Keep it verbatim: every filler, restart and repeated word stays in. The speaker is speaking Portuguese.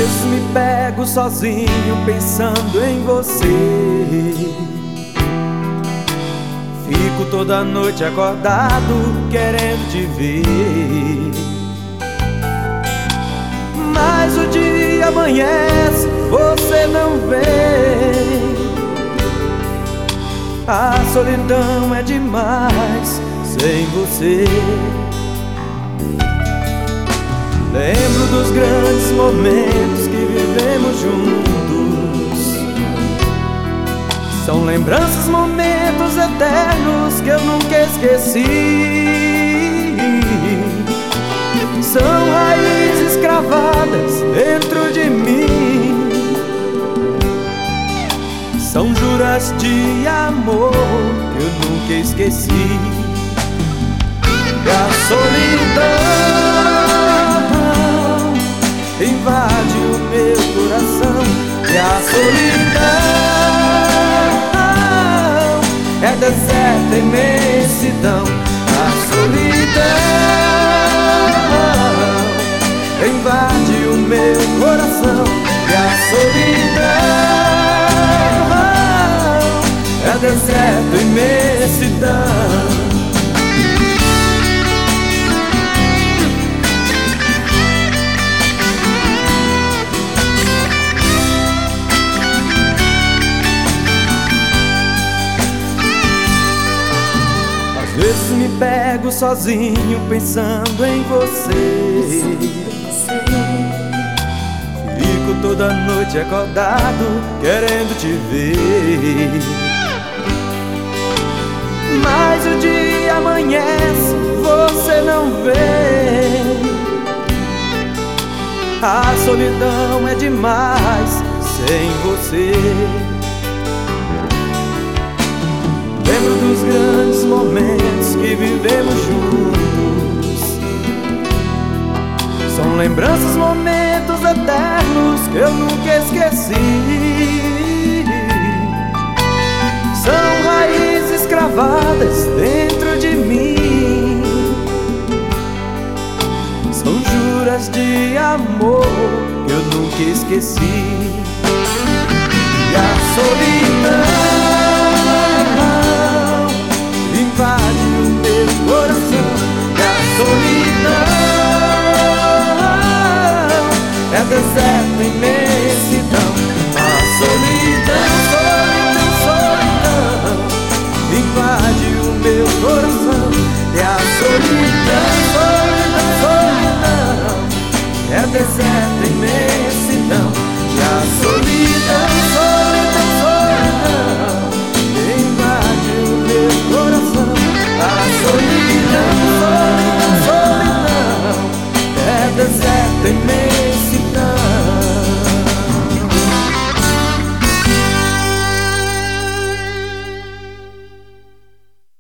vezes me pego sozinho pensando em você. Fico toda noite acordado querendo te ver, mas o dia amanhece, você não vem. A solidão é demais sem você. Lembro dos grandes momentos que vivemos juntos. São lembranças, momentos eternos que eu nunca esqueci. São raízes cravadas dentro de mim. São juras de amor que eu nunca esqueci. E a solidão invade o meu coração. E a solidão é deserto, é imensidão. A solidão invade o meu coração. E a solidão é deserto, é imensidão. Às vezes me pego sozinho pensando em você. Fico toda noite acordado querendo te ver, mas o dia amanhece, você não vem. A solidão é demais sem você. Lembro dos grandes momentos que vivemos juntos. São lembranças, momentos eternos que eu nunca esqueci. São raízes cravadas dentro de mim. São juras de amor que eu nunca esqueci. E a solidão invade o meu coração. E a solidão é deserto,